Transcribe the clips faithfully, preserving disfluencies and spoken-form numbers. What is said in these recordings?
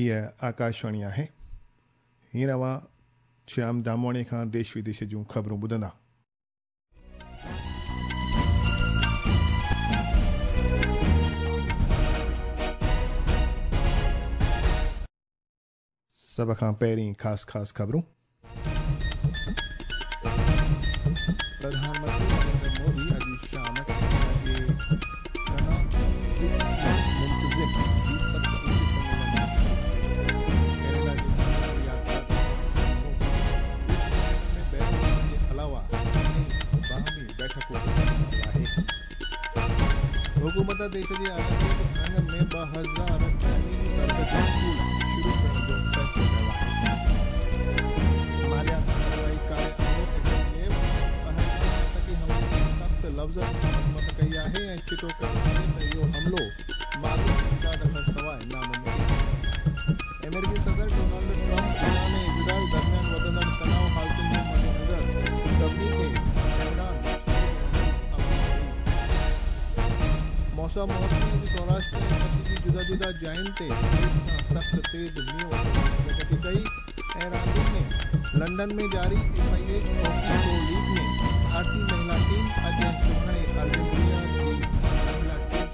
आकाशवाणी है। हींअर अवां श्याम दामोणी खां देश विदेश जूं ख़बरूं ॿुधंदा। सभ खां पहिरीं ख़ासि ख़ासि ख़बरूं। प्रधानमंत्री नरेंद्र मोदी अॼु शाम हुकूमत देश जे अलॻि भाङनि में ॿ हज़ार स्कूल शुरू करण जो फ़ैसिलो कयो आहे। मालियात कार्रवाई कार्य सख़्त लफ़्ज़नि में मज़म्मत कई आहे ऐं चिटो कयो आहे त इहो हमिलो माली इमदाद खां सवाइ नामुमकिन आहे। अमेरिकी सदर डोनाल्ड ट्रम्प ईरान ऐं इज़राइल दरमियान वधंदड़ तनाव हालतुनि जे मद्देनज़र सभिनी खे ईरान मौसम महकमे जी सौराष्ट्र ऐं कच्छ जी जुदा जुदा जायुनि ते सख़्त तेज़ मींहुं प्रगति कई ऐं रांदियुनि में लंडन में जारी F I H hockey pro league में भारतीय महिला टीम अॼु ऐं सुभाणे अर्जेंटीना जी महिला टीम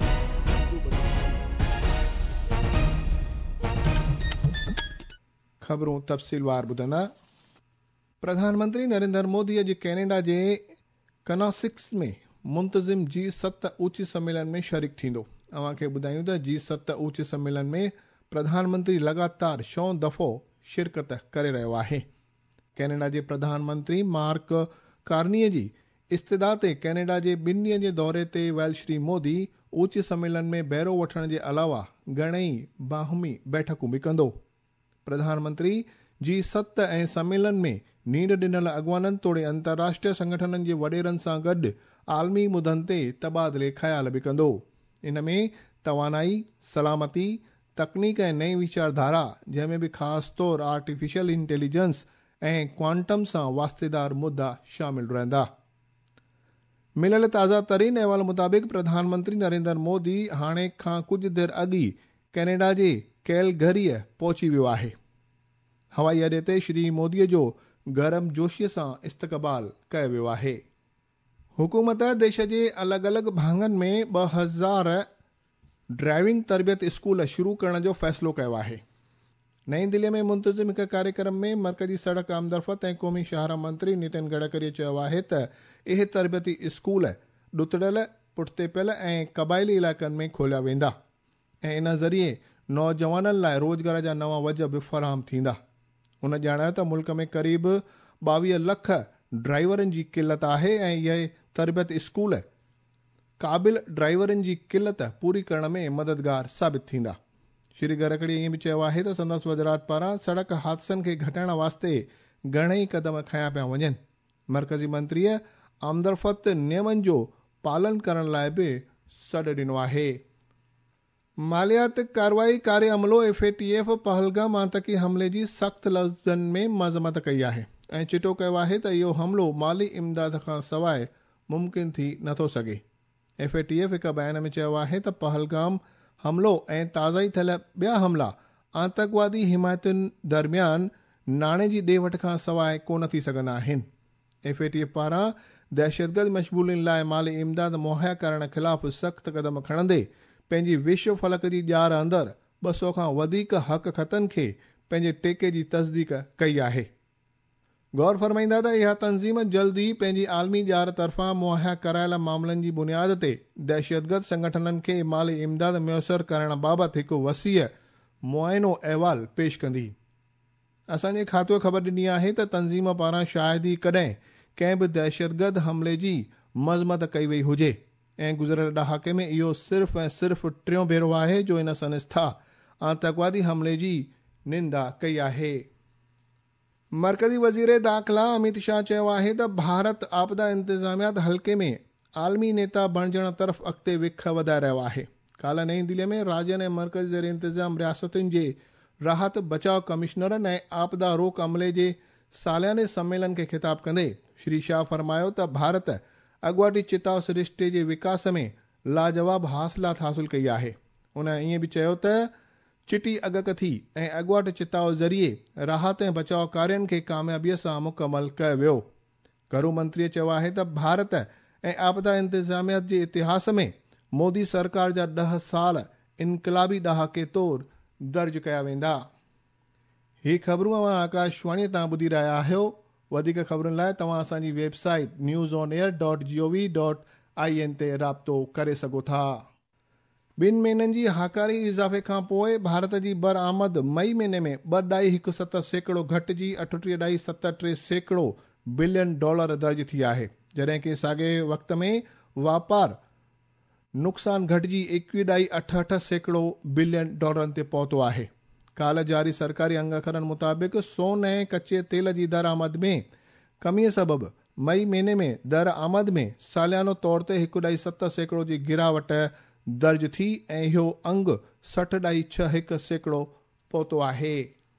ख़बरूं तफ़सीलवार ॿुधंदा। प्रधानमंत्री नरेंद्र मोदी अॼु कैनेडा जे कनॉसिक्स में मुंतज़िम जी सत ऊची सम्मेलन में शरीक थींदो। अव्हां खे ॿुधायूं त जी सत ऊची सम्मेलन में प्रधानमंत्री लगातार शों दफ़ो शिरकत करे रहियो आहे। कैनेडा जे प्रधानमंत्री मार्क कार्नीअ जी इस्तदा ते कैनेडा जे ॿिनि ॾींहनि जे दौरे ते वियल श्री मोदी ऊची सम्मेलन में बहिरो वठण जे अलावा घणेई बाहमी बैठकूं बि कंदो। प्रधानमंत्री जी सत ऐं सम्मेलन में नींड ॾिनल अॻवाननि तोड़े अंतर्राष्ट्रीय संगठननि जे वॾेरनि सां गॾु आलमी मुदनि ते तबादले ख़्याल बि कंदो। इन में तवानाई, सलामती, तकनीक ऐं नई वीचारधारा, जंहिंमें बि ख़ासि तौर आर्टिफिशियल इंटेलिजेंस ऐं क्वांटम सां वास्तेदार मुद्दा शामिल रहंदा। मिलियल ताज़ा तरीन अहवाल मुताबिक़ प्रधानमंत्री नरेंद्र मोदी हाणे खां कुझु देरि अॻु ई कैनेडा जे कैलगरीअ पहुची वियो आहे। हवाई अॾे ते श्री मोदीअ जो गरम जोशीअ सां इस्तक़बाल कयो वियो आहे। हुकूमत देश जे अलॻि अलॻि भाङनि में ॿ हज़ार ड्राइविंग तरबियत स्कूल शुरू करण जो फ़ैसिलो कयो आहे। नई दिल्ली में मुंतज़िम हिकु कार्यक्रम में मरकज़ी सड़क आमदरफ़त ऐं क़ौमी शाहरा मंत्री नितिन गडकरीअ चयो आहे त इहे तरबियती स्कूल ॾुतड़ियल, पुठिते ऐं क़बाइली इलाइक़नि में खोलिया वेंदा ऐं इन ज़रिए नौजवाननि लाइ रोज़गार जा नवां वज बि फ़राहम थींदा। उन ॼाणायो त मुल्क में क़रीब ॿावीह लख ड्राइवरनि जी किल्लत आहे ऐं इहे तरबियत स्कूल क़ाबिल ड्राइवरनि जी किल्लत पूरी करण में मददगार साबित थींदा। श्री गडकरी ईअं बि चयो आहे त संदसि वज़रात पारां सड़क हादसनि खे घटाइण वास्ते घणेई क़दम खयां पिया वञनि। मरकज़ी मंत्रीअ आमदरफ़त नियमनि जो पालन करण लाइ बि सॾु ॾिनो आहे। मालियात कार्रवाई कार्य अमलो F A T F Pahalgam आतंकी हमले जी सख़्त लफ़्ज़नि में मज़म्मत कई आहे ऐं चिटो कयो आहे त इहो हमिलो माली इमदाद खां सवाइ मुमकिन थी नथो सघे। एफ ए टी एफ हिकु बयान में चयो आहे त पहलगाम हमिलो ऐं ताज़ा ई थियल ॿिया हमला आतंकवादी हिमायतुनि दरमियान नाणे जी ॾे वठि खां सवाइ कोन थी सघंदा आहिनि। एफ ए टी एफ पारां दहशतगर्द मशगूलियुनि लाइ माली इमदाद मुहैया करण ख़िलाफ़ सख़्त क़दम खणंदे पंहिंजी विश्व फलक जी ॼार अंदरि ॿ सौ खां वधीक हक़ ख़तनि खे पंहिंजे टेके जी तस्दीक कई आहे। गौर फरमाईंदा त इहा तंज़ीम जल्द ई पंहिंजी आलमी ॼार तरफ़ां मुहैया करायल मामलनि जी बुनियाद ते दहशतगर्द संगठननि खे माली इमदाद मुयसर करण बाबति हिकु वसीह मुआइनो अहवाल पेश कंदी। असांजे खातो ख़बर ॾिनी आहे त तंज़ीम पारां शायदि ई कॾहिं कंहिं बि दहशतगर्द हमले जी मज़म्मत कई वई हुजे ऐं गुज़िरियल ॾहाके में इहो सिर्फ़ ऐं सिर्फ़ टियों भेरो आहे जो इन संस्था आतंकवादी हमले जी निंदा कई आहे। मरकज़ी वज़ीर दाख़िला अमित शाह चयो आहे त भारत आपदा इंतज़ामियात हल्के में आलमी नेता बणजण तरफ़ अॻिते विख वधाए रहियो आहे। काल्ह नई दिल्ली में राज्यनि ऐं मर्कज़ ज़ेर इंतज़ाम रियासतुनि जे राहत बचाव कमिश्नरनि ऐं आपदा रोक अमले जे सालियाने सम्मेलन खे ख़िताब कंदे श्री शाह फरमायो त भारत अॻुवाटी चिताव सिरिश्ते जे विकास में लाजवाब हासिलात हासिल कई आहे। उन ईअं बि चयो त चिटी अगकथी ऐं अॻुवाट चिताव ज़रिए राहत ऐं बचाव कार्यनि खे कामयाबीअ सां मुकमल कयो वियो। गृह मंत्रीअ चयो आहे त भारत ऐं आपदा इंतिज़ामिया जे इतिहास में मोदी सरकार जा ॾह साल इनक़लाबी ॾहाके तौरु दर्ज कया वेंदा। ही ख़बरूं अवां आकाशवाणी तां ॿुधी रहिया आहियो। वधीक ख़बरुनि लाइ तव्हां असांजी website news on air dot G O V dot I N ते राब्तो करे सघो था। ॿिनि महीननि जी हाकारी इज़ाफ़े खां पोइ भारत जी बरआमद मई महीने में ॿ ॾाई हिकु सत सैकड़ो घटिजी अठटीह ॾाई सत टे सैकड़ो बिलियन डॉलर दर्ज थी आहे, जॾहिं कि साॻे वक़्त में वापार नुक़सान घटिजी एकवीह ॾाई अठहठ सैकड़ो बिलियन डॉलरनि ते पहुतो आहे। काल्ह जारी सरकारी अंग अखरनि मुताबिक़ सोन ऐं कचे तेल जी दरआमद में कमीअ सबबि मई महीने में दरआमद में सालियानो तौर ते हिकु ॾाई सत सैकड़ो जी गिरावट दर्ज थी ऐं इहो अंग सठ ॾाई छह हिकु सैकड़ो पहुतो आहे।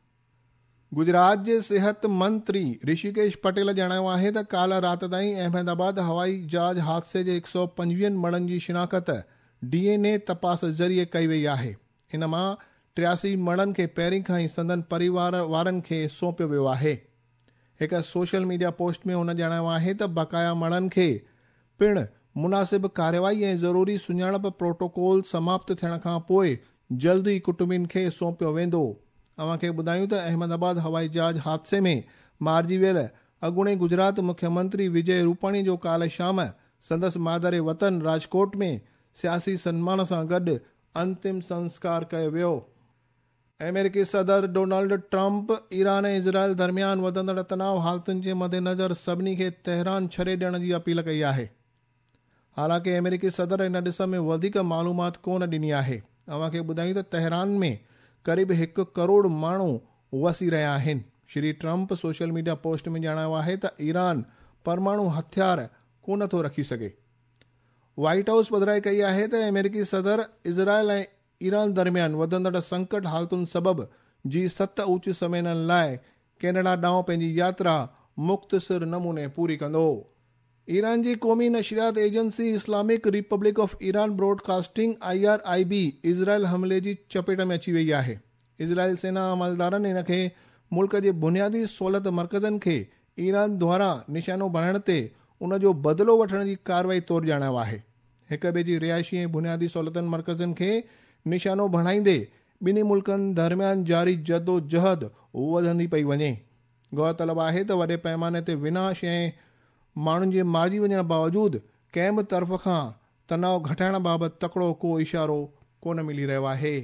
गुजरात जे सिहत मंत्री ऋषिकेश पटेल ॼाणायो आहे त काल्ह राति ताईं अहमदाबाद हवाई जहाज हादसे जे हिकु सौ पंजवीह मणनि जी शिनाख़त डी एन ए तपास ज़रिए कई वई आहे। इन मां टियासी मणनि खे पहिरीं खां ई संदन परिवार वारनि खे सौंपियो वियो आहे। हिकु सोशल मीडिया पोस्ट में हुन ॼाणायो आहे त बक़ाया मणनि खे पिणु मुनासिब कार्यवाही ऐं ज़रूरी सुञाणप प्रोटोकॉल समाप्त थियण खां पोइ जल्द ई कुटुंबियुनि खे सौंपियो वेंदो। अव्हां खे ॿुधायूं त अहमदाबाद हवाई जहाज हादसे में मारिजी वियल अॻूणे गुजरात मुख्यमंत्री विजय रूपाणी जो काल्ह शाम संदसि मादरे वतन राजकोट में सियासी सन्मान सां गॾु अंतिम संस्कार कयो वियो। अमेरिकी सदर डोनाल्ड ट्रंप ईरान ऐं इज़राइल दरमियान वधंदड़ तनाव हालतुनि जे मद्देनज़र सभिनी खे तेहरान छॾे ॾियण जी अपील कई आहे। हालांकि अमेरिकी सदर इन ॾिस में वधीक मालूमात कोन ॾिनी आहे। अव्हां खे ॿुधायूं त तेहरान में क़रीब हिकु करोड़ माण्हू वसी रहिया आहिनि। Shri Trump social media post में ॼाणायो आहे त ईरान परमाणु हथियार कोन थो रखी सघे। व्हाइट हाउस पधिराई कई आहे त अमेरिकी सदर इज़राइल ऐं ईरान दरमियान वधंदड़ संकट हालतुनि सबबि जी सत ऊच सम्मेलन लाइ कैनेडा ॾांहुं पंहिंजी यात्रा मुख़्तसिर नमूने पूरी कंदो। ईरान जी क़ौमी नशरियात agency Islamic Republic of Iran Broadcasting I R I B Israel हमले जी चपेट में अची वई आहे। इज़राइल सेना अमलदारनि इन खे मुल्क जे बुनियादी सहूलियत मर्कज़नि खे ईरान द्वारां निशानो बणाइण ते उन जो बदिलो वठण जी कार्रवाई तौरु ॼाणायो आहे। हिक ॿिए जी रिहाइशी ऐं बुनियादी सहूलियतनि मर्कज़नि खे निशानो बणाईंदे ॿिन्ही मुल्कनि दरमियान जारी जदोजहद वधंदी पई वञे। गौरतलब आहे त वॾे पैमाने ते विनाश ऐं माण्हुनि जे मारिजी वञण बावजूदि कंहिं बि तरफ़ खां तनाव घटाइण बाबति तकिड़ो को इशारो कोन मिली रहियो आहे।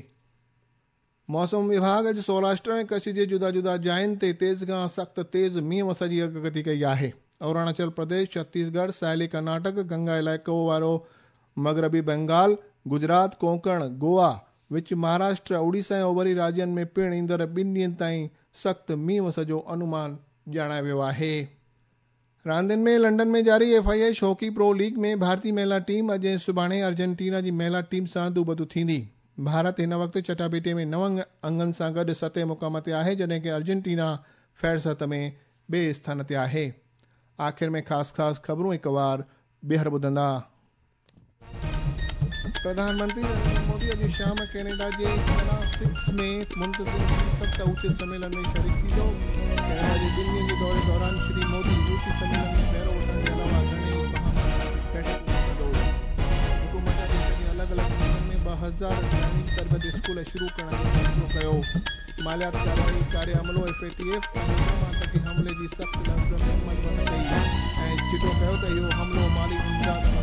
मौसम विभाग अॼु सौराष्ट्र ऐं कच्छ जे जुदा जुदा जायुनि ते तेज़ खां सख़्त तेज़ मींहुं वस जी अगकथी कई आहे। अरुणाचल प्रदेश, छत्तीसगढ़, साहेली कर्नाटक, गंगा इलाइक़ो वारो मगरबी बंगाल, गुजरात, कोंकण, गोवा, विच महाराष्ट्र, उड़ीसा ऐं ओभरी राज्यनि में पिणु ईंदड़ ॿिनि ॾींहंनि ताईं सख़्त मींहुं वस जो अनुमान ॼाणायो वियो आहे। रांदियुनि में लंडन में जारी F I H hockey pro league में भारतीय महिला टीम अॼु ऐं सुभाणे अर्जेंटीना जी महिला टीम सां दूबदू थींदी। भारत हिन वक़्तु चटाभेटीअ में नव अंगनि सां गॾु सतें मुक़ाम ते आहे, जॾहिं कि अर्जेंटीना फ़हरिस्त में ॿिए स्थान ते आहे। आख़िर में ख़ासि ख़ासि ख़बरूं हिकु बार ॿीहर ॿुधंदा। प्रधानमंत्री नरेंद्र मोदी अॼु शाम कैनेडा जे कनासिक्स में मुंतज़िम सत ऊच सम्मेलन में शरीक थींदो। कैनेडा जे ॿिनि ॾींहंनि जे दौरे दौरान श्री मोदी ऊच सम्मेलन में पहिरों वठण जे अलावा घणेई बैठकूं कंदो। हुकूमत देश जे अलॻि अलॻि हिस्सनि में ॿ हज़ार तालीम तरबियत स्कूल शुरू करण जो फ़ैसिलो कयो। मालियात कार्रवाई कार्य अमलो एफ ए टी एफ हमले जी सख़्त लफ़्ज़ में अमल में कई ऐं चिटो कयो त इहो हमिलो माली इमदाद